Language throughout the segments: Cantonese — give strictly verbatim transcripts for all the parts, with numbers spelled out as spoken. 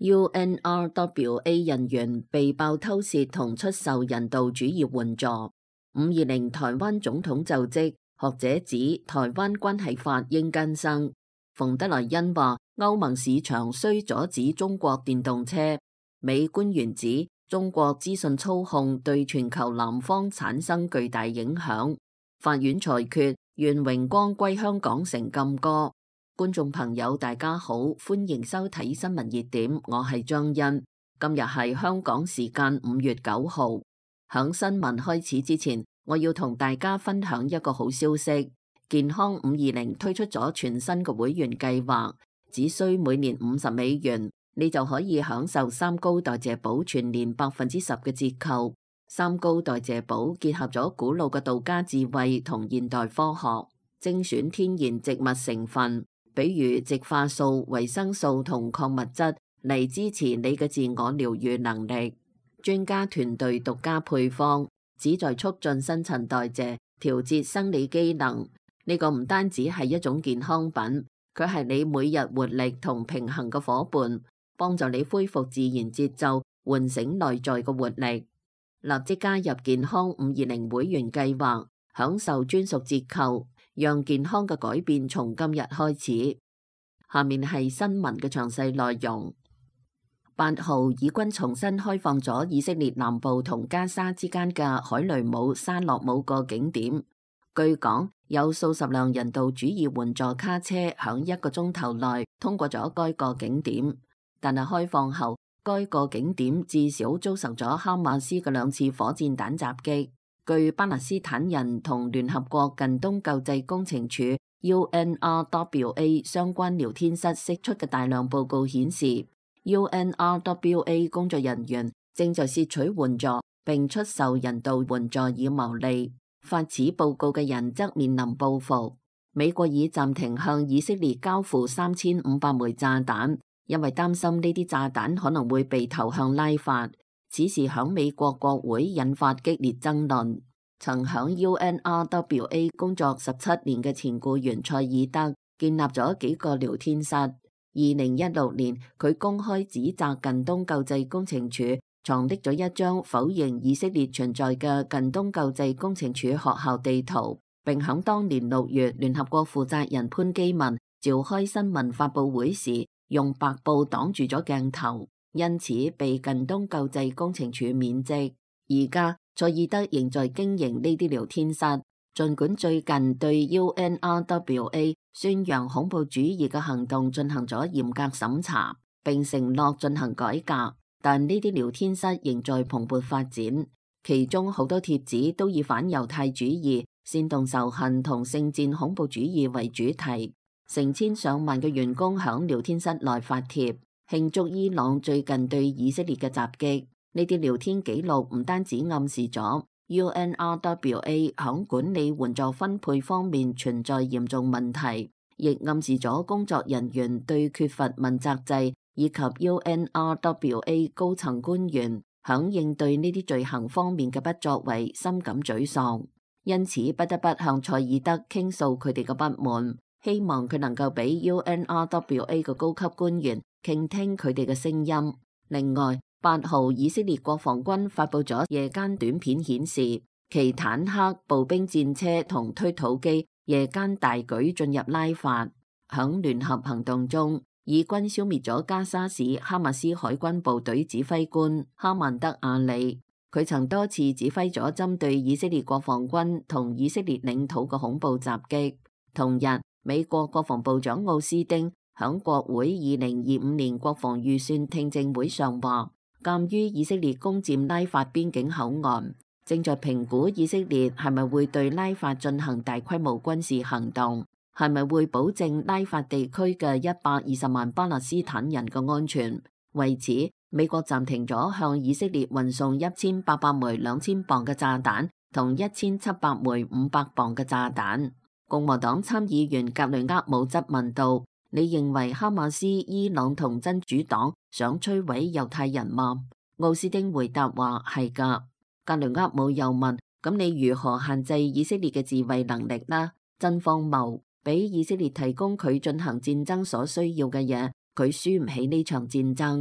U N R W A 人員被爆偷竊同出售人道主義援助。五二零台灣總統就職，學者指台灣關係法應更新。馮德萊恩話歐盟市場需阻止中國電動車。美官員指中國資訊操控對全球南方產生巨大影響。法院裁決願榮光歸香港成禁歌。觀眾朋友大家好，歡迎收睇新聞熱點，我係張欣。今日係香港時間五月九號。響新聞開始之前，我要同大家分享一個好消息。健康五二零推出咗全新嘅會員計劃，只需每年五十美元，你就可以享受三高代謝寶全年百分之十嘅折扣。三高代謝寶結合咗古老嘅道家智慧同現代科學，精選天然植物成分，比如植化素、維生素同礦物質嚟支持你嘅自我療癒能力。專家團隊獨家配方，旨在促進新陳代謝、調節生理機能。呢個唔單止係一種健康品，佢係你每日活力同平衡嘅夥伴，幫助你恢復自然節奏，喚醒內在嘅活力。立即加入健康五二零會員計劃，享受專屬折扣，讓健康嘅改變從今日開始。下面係新聞嘅詳細內容。八號，以軍重新開放咗以色列南部同加沙之間嘅海雷姆沙洛姆個景點。據講，有數十輛人道主義援助卡車響一個鐘頭內通過咗該個景點，但係開放後，該個景點至少遭受咗哈馬斯嘅兩次火箭彈襲擊。據巴勒斯坦人同聯合國近東救濟工程處 U N R W A 相關聊天室釋出嘅大量報告顯示， U N R W A 工作人員正在竊取援助並出售人道援助以牟利。發此報告嘅人則面臨報復。美國已暫停向以色列交付三千五百枚炸彈，因為擔心呢啲炸彈可能會被投向拉法。此事響美國國會引發激烈爭論。曾響 U N R W A 工作十七年嘅前僱員塞爾德建立咗幾個聊天室。二零一六年，佢公開指責近東救濟工程處藏匿咗一張否認以色列存在嘅近東救濟工程處學校地圖，並響當年六月聯合國負責人潘基文召開新聞發佈會時，用白布擋住咗鏡頭，因此被近東救濟工程處免職。而家塞爾德仍在經營呢啲聊天室，儘管最近對 U N R W A 宣揚恐怖主義嘅行動進行咗嚴格審查，並承諾進行改革，但呢啲聊天室仍在蓬勃發展，其中好多帖子都以反猶太主義、煽動仇恨同聖戰恐怖主義為主題。成千上萬嘅員工響聊天室內發帖，慶祝伊朗最近對以色列嘅襲擊。呢啲聊天記錄唔單止暗示咗 U N R W A 響管理援助分配方面存在嚴重問題，亦暗示咗工作人員對缺乏問責制以及 U N R W A 高層官員響應對呢啲罪行方面嘅不作為深感沮喪，因此不得不向塞爾德傾訴佢哋嘅不滿，希望佢能夠俾 U N R W A 嘅高級官員傾聽佢哋嘅聲音。另外，八號以色列國防軍發佈咗夜間短片，顯示其坦克、步兵戰車同推土機夜間大舉進入拉法。響聯合行動中，以軍消滅咗加沙市哈馬斯海軍部隊指揮官哈曼德阿里，佢曾多次指揮咗針對以色列國防軍同以色列領土嘅恐怖襲擊。同日，美國國防部長奧斯丁響國會二零二五年國防預算聽證會上話，鑒於以色列攻佔拉法邊境口岸，正在評估以色列係咪會對拉法進行大規模軍事行動，係咪會保證拉法地區嘅一百二十萬巴勒斯坦人嘅安全。為此，美國暫停咗向以色列運送一千八百枚兩千磅嘅炸彈同一千七百枚五百磅嘅炸彈。共和黨參議員格雷厄姆質問道，你認為哈馬斯、伊朗同真主黨想摧毀猶太人嗎？奧斯丁回答話係噶。格雷厄姆又問，咁你如何限制以色列嘅自衛能力呢？真荒謬，俾以色列提供佢進行戰爭所需要嘅嘢，佢輸唔起呢場戰爭。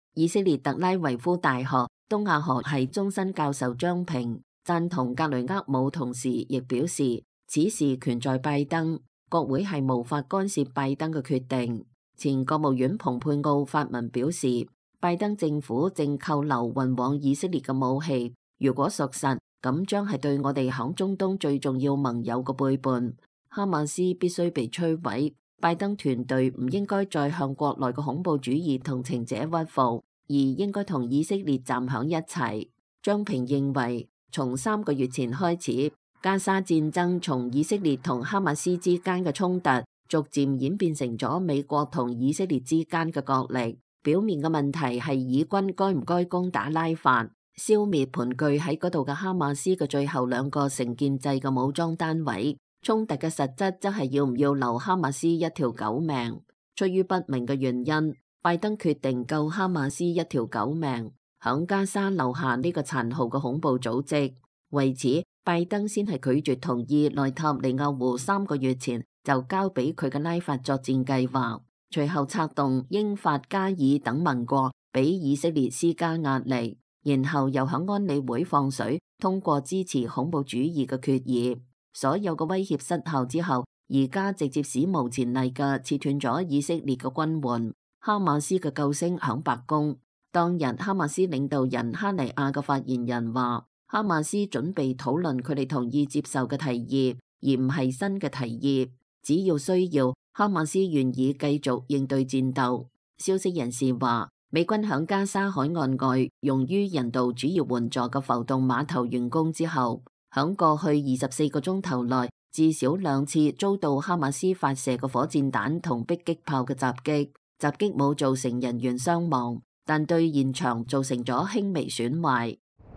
以色列特拉維夫大學東亞學系終身教授張平贊同格雷厄姆，同時亦表示此事權在拜登，國會係無法干涉拜登嘅決定。前國務院蓬佩奧發文表示，拜登政府正扣留運往以色列嘅武器，如果屬實，咁將係對我哋響中東最重要盟友嘅背叛。哈馬斯必須被摧毀，拜登團隊唔應該再向國內嘅恐怖主義同情者屈服，而應該同以色列站響一齊。張平認為，從三個月前開始，加沙戰爭從以色列同哈馬斯之間嘅衝突，逐漸演變成咗美國同以色列之間嘅角力。表面嘅問題係以軍該唔該攻打拉法，消滅盤踞喺嗰度嘅哈馬斯嘅最後兩個成建制嘅武裝單位。衝突嘅實質則係要唔要留哈馬斯一條狗命。出於不明嘅原因，拜登決定救哈馬斯一條狗命，響加沙留下呢個殘酷嘅恐怖組織。為此，拜登先係拒絕同意內塔尼亞胡三個月前就交俾佢嘅拉法作戰計劃，隨後策動英法加爾等盟國俾以色列施加壓力，然後又響安理會放水，通過支持恐怖主義嘅決議。所有嘅威脅失效之後，而家直接史無前例嘅切斷咗以色列嘅軍援。哈馬斯嘅救星響白宮。當日哈馬斯領導人哈尼亞嘅發言人話，哈馬斯準備討論佢哋同意接受嘅提議，而唔係新嘅提議。只要需要，哈馬斯願意繼續應對戰鬥。消息人士話，美軍響加沙海岸外用於人道主義援助嘅浮動碼頭完工之後，響過去二十四個鐘頭內，至少兩次遭到哈馬斯發射嘅火箭彈同迫擊炮嘅襲擊。襲擊冇造成人員傷亡，但對現場造成咗輕微損壞。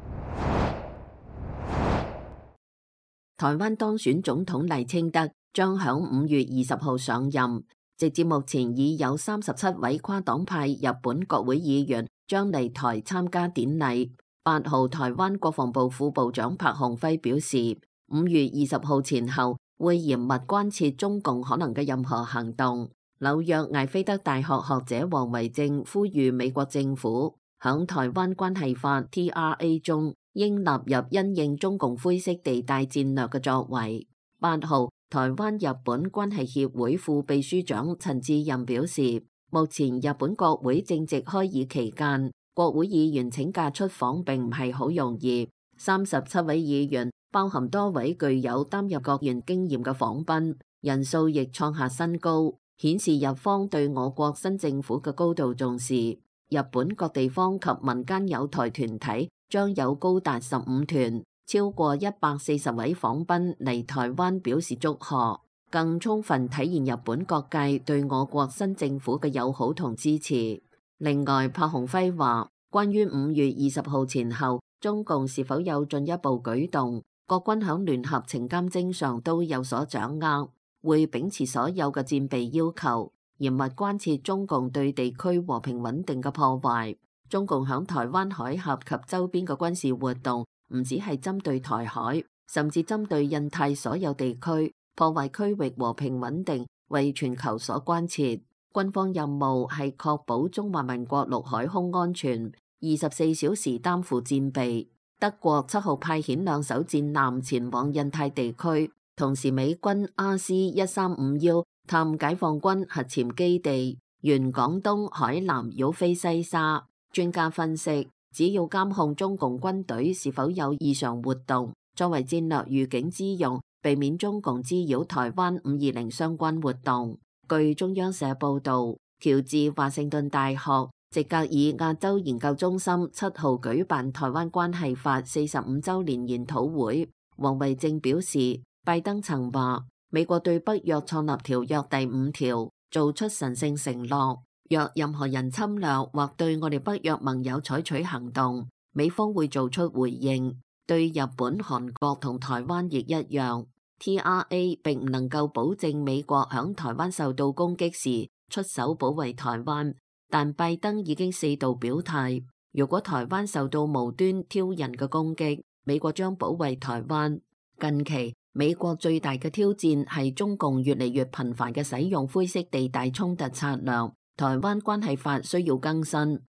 台灣當選總統賴清德將響五月二十號上任，直至目前已有三十七位跨黨派日本國會議員將嚟台參加典禮。八號，台灣國防部副部長柏鴻輝表示，五月二十號前後會嚴密關切中共可能嘅任何行動。紐約艾菲德大學學者王維正呼籲美國政府響台灣關係法 T R A 中應納入因應中共灰色地帶戰略嘅作為。八號，台灣日本關係協會副秘書長陳志任表示，目前日本國會正值開議期間，國會議員請假出訪並唔係好容易。三十七位議員，包含多位具有擔任國員經驗嘅訪賓，人數亦創下新高，顯示日方對我國新政府嘅高度重視。日本各地方及民間友台團體將有高達十五團，超過一百四十位訪賓嚟台灣表示祝賀，更充分體現日本各界對我國新政府嘅友好同支持。另外，柏鴻輝話，關於五月二十號前後中共是否有進一步舉動，各軍響聯合情監偵上都有所掌握，會秉持所有嘅戰備要求，嚴密關切中共對地區和平穩定嘅破壞。中共響台灣海峽及周邊嘅軍事活動唔只係針對台海，甚至針對印太所有地區，破壞區域和平穩定，為全球所關切。軍方任務係確保中華民國陸海空安全，二十四小時擔負戰備。德國七號派遣兩艘戰艦前往印太地區，同時美軍 R C 一三五一探解放軍核潛基地，沿廣東海南繞飛西沙。專家分析，只要監控中共軍隊是否有異常活動，作為戰略預警之用，避免中共滋擾台灣五二零相關活動。據中央社報導，喬治華盛頓大學席格爾亞洲研究中心七號舉辦台灣關係法四十五週年研討會。王維正表示，拜登曾話美國對北約創立條約第五條做出神聖承諾，若任何人侵略或對我哋北約盟友採取行動，美方會做出回應。對日本、韓國同台灣亦一樣。T R A 並唔能夠保證美國響台灣受到攻擊時出手保衛台灣，但拜登已經四度表態，如果台灣受到無端挑釁嘅攻擊，美國將保衛台灣。近期美國最大嘅挑戰係中共越嚟越頻繁嘅使用灰色地帶衝突策略，台灣關係法需要更新。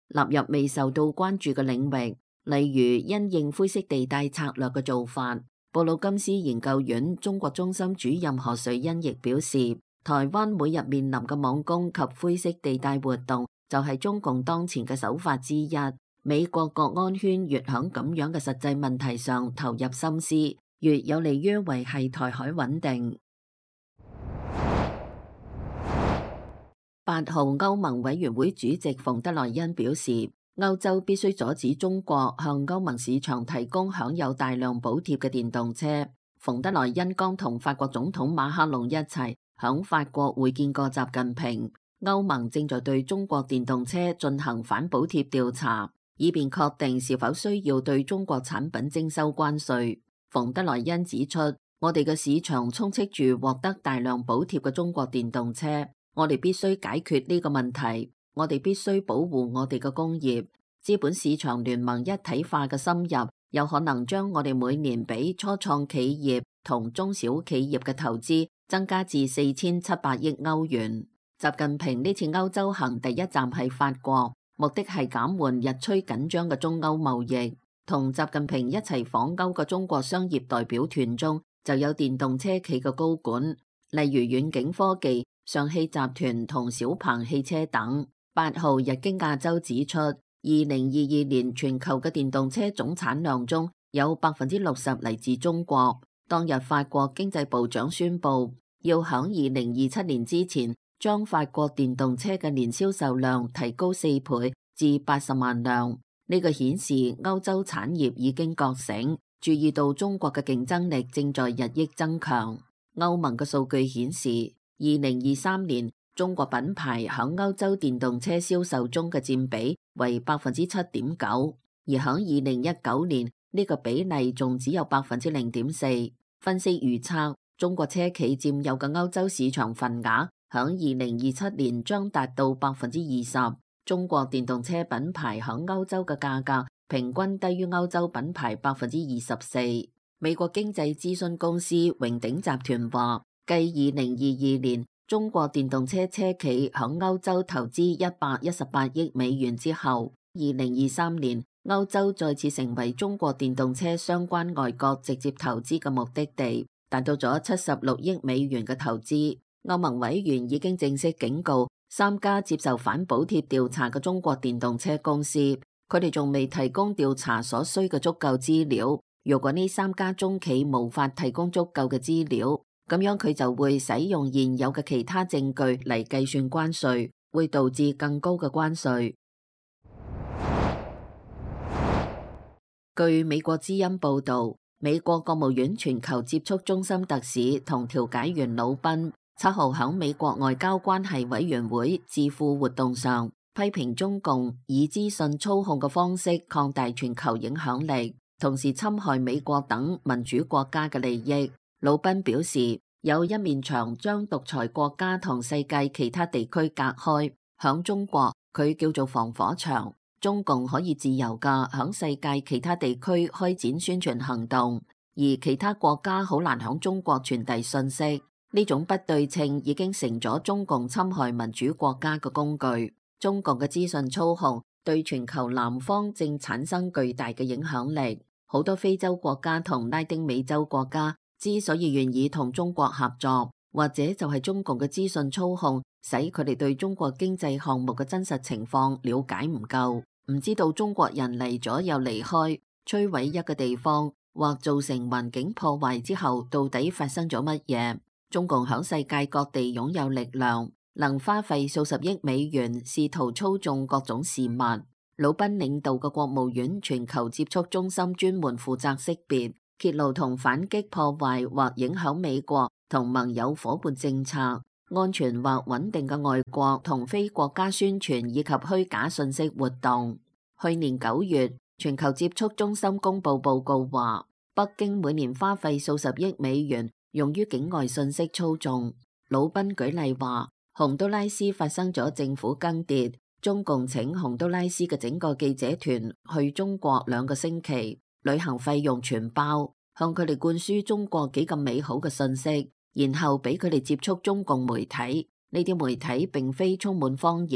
納入未受到關注嘅領域，例如因應灰色地帶策略嘅做法。布魯金斯研究院中國中心主任何瑞恩亦表示，台灣每日面臨嘅網攻及灰色地帶活動就係中共當前嘅手法之一。美國國安圈越響咁樣嘅實際問題上投入心思，越有利於維繫台海穩定。八號歐盟委員會主席馮德萊恩表示，歐洲必須阻止中國向歐盟市場提供享有大量補貼嘅電動車。馮德萊恩剛同法國總統馬克龍一齊響法國會見過習近平。歐盟正在對中國電動車進行反補貼調查，以便確定是否需要對中國產品徵收關稅。馮德萊恩指出，我哋嘅市場充斥住獲得大量補貼嘅中國電動車，我哋必須解決呢個問題。我哋必須保護我哋嘅工業。資本市場聯盟一體化嘅深入，有可能將我哋每年俾初創企業同中小企業嘅投資增加至四千七百億歐元。習近平呢次歐洲行第一站係法國，目的係減緩日趨緊張嘅中歐貿易。同習近平一齊訪歐嘅中國商業代表團中就有電動車企嘅高管，例如遠景科技、上汽集團同小鵬汽車等。八號日經亞洲指出，二零二二年全球嘅電動車總產量中有百分之六十嚟自中國。當日法國經濟部長宣布，要響二零二七年之前將法國電動車嘅年銷售量提高四倍至八十萬輛。呢個顯示歐洲產業已經覺醒，注意到中國嘅競爭力正在日益增強。歐盟嘅數據顯示，二零二三年中國品牌響歐洲電動車銷售中嘅佔比為百分之七點九，而響二零一九年呢個比例仲只有百分之零點四。分析預測，中國車企佔有嘅歐洲市場份額響二零二七年將達到百分之二十。中國電動車品牌響歐洲嘅價格平均低於歐洲品牌百分之二十四。美國經濟諮詢公司榮鼎集團話，繼二零二二年中國電動車車企響歐洲投資一百一十八億美元之後，二零二三年歐洲再次成為中國電動車相關外國直接投資嘅目的地，達到咗七十六億美元嘅投資。歐盟委員已經正式警告三家接受反補貼調查嘅中國電動車公司，佢哋仲未提供調查所需嘅足夠資料。如果呢三家中企無法提供足夠嘅資料，咁樣佢就會使用現有嘅其他證據嚟計算關稅，會導致更高嘅關稅。據美國之音報導，美國國務院全球接觸中心特使同調解員魯賓七號喺美國外交關係委員會智庫活動上批評中共以資訊操控嘅方式擴大全球影響力，同時侵害美國等民主國家嘅利益。魯賓表示，有一面牆將獨裁國家同世界其他地區隔開，響中國佢叫做防火牆，中共可以自由㗎響世界其他地區開展宣傳行動，而其他國家好難響中國傳遞信息。呢種不對稱已經成咗中共侵害民主國家嘅工具。中共嘅資訊操控對全球南方正產生巨大嘅影響力。好多非洲國家同拉丁美洲國家之所以願意同中國合作，或者就係中共嘅資訊操控使佢哋對中國經濟項目嘅真實情況了解唔夠，唔知道中國人嚟咗又離開，摧毀一個地方或造成環境破壞之後到底發生咗乜嘢。中共響世界各地擁有力量，能花費數十億美元試圖操縱各種事物。魯賓領導嘅國務院全球接觸中心專門負責識別、揭露同反擊破壞或影響美國同盟友夥伴政策、安全或穩定嘅外國同非國家宣傳以及虛假信息活動。去年九月，全球接觸中心公布報告話，北京每年花費數十億美元用於境外信息操縱。魯賓舉例話，洪都拉斯發生咗政府更迭，中共請洪都拉斯嘅整個記者團去中國兩個星期，旅行費用全包，向佢哋灌輸中國幾咁美好嘅信息，然後俾佢哋接觸中共媒體。呢啲媒體並非充滿謊言，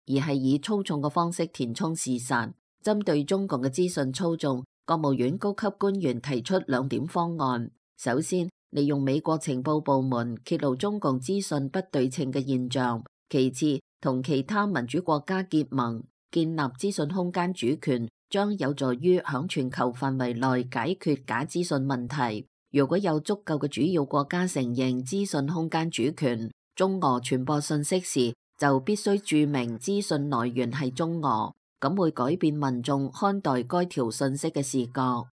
而係以操縱嘅方式填充事實。針對中共嘅資訊操縱，國務院高級官員提出兩點方案。首先，利用美國情報部門揭露中共資訊不對稱嘅現象；其次，同其他民主國家結盟，建立資訊空間主權，將有助於響全球範圍內解決假資訊問題。如果有足夠嘅主要國家承認資訊空間主權，中俄傳播信息時就必須註明資訊來源係中俄，咁會改變民眾看待該條信息嘅視覺。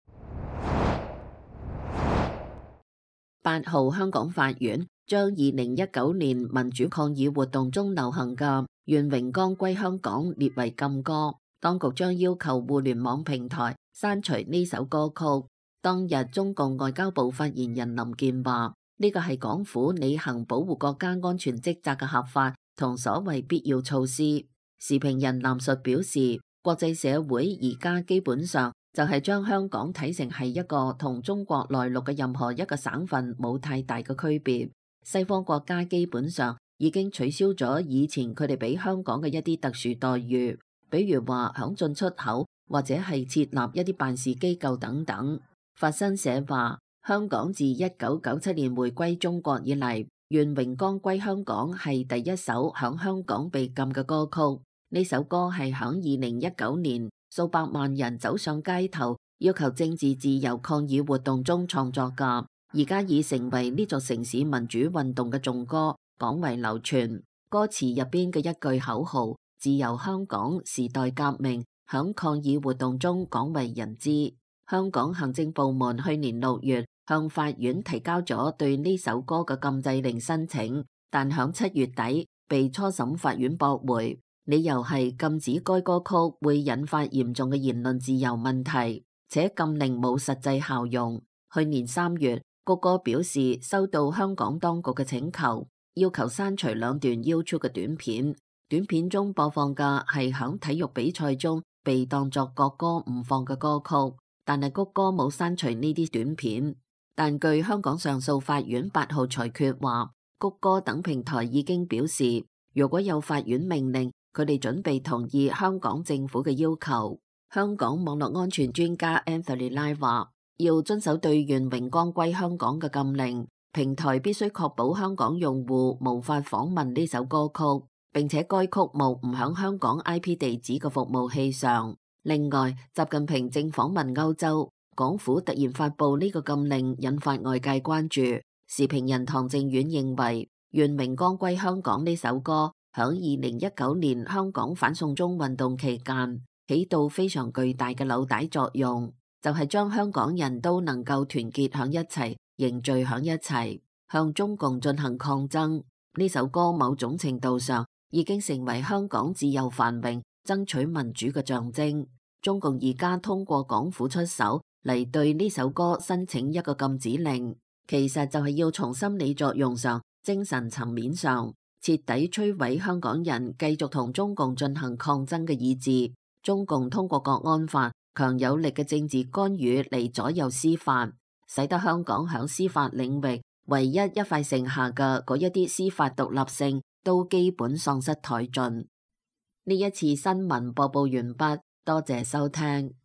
八號，香港法院將二零一九年民主抗議活動中流行嘅《願榮光歸香港》列為禁歌，當局將要求互聯網平台刪除呢首歌曲。當日，中共外交部發言人林健話：呢個係港府履行保護國家安全職責嘅合法同所謂必要措施。時評人藍述表示，國際社會而家基本上就係將香港睇成係一個同中國內陸嘅任何一個省份冇太大嘅區別。西方國家基本上已經取消咗以前佢哋俾香港嘅一啲特殊待遇，比如話響進出口或者係設立一啲辦事機構等等。法新社話，香港自一九九七年回歸中國以嚟，《願榮光歸香港》係第一首響香港被禁嘅歌曲。呢首歌係響二零一九年數百萬人走上街頭要求政治自由抗議活動中創作㗎，而家已成為呢座城市民主運動嘅頌歌，廣為流傳。歌詞入邊嘅一句口號「自由香港，時代革命」響抗議活動中廣為人知。香港行政部門去年六月向法院提交咗對呢首歌嘅禁制令申請，但響七月底被初審法院駁回，理由係禁止該歌曲會引發嚴重嘅言論自由問題，且禁令冇實際效用。去年三月，谷歌表示收到香港當局嘅請求，要求刪除兩段 YouTube 嘅短片，短片中播放嘅係響體育比賽中被當作國歌唔放嘅歌曲。但係谷歌冇刪除呢啲短片，但據香港上訴法院八號裁決話，谷歌等平台已經表示，如果有法院命令，佢哋準備同意香港政府嘅要求。香港網絡安全專家 Anthony Lai 話，要遵守對願榮光歸香港嘅禁令，平台必須確保香港用戶無法訪問呢首歌曲，並且該曲目唔響香港 I P 地址嘅服務器上。另外，習近平正訪問歐洲，港府突然發布呢個禁令，引發外界關注。時評人唐正遠認為，《願榮光歸香港》呢首歌響二零一九年香港反送中運動期間起到非常巨大嘅紐帶作用，就係將香港人都能夠團結響一齊，凝聚響一齊，向中共進行抗爭。呢首歌某種程度上已經成為香港自由繁榮、爭取民主嘅象徵。中共而家通過港府出手嚟對呢首歌申請一個禁止令，其實就係要從心理作用上、精神層面上徹底摧毀香港人繼續同中共進行抗爭嘅意志。中共通過國安法強有力嘅政治干預嚟左右司法，使得香港響司法領域唯一一塊剩下嘅嗰一啲司法獨立性都基本喪失殆盡。呢一次新聞播報完畢，多謝收聽。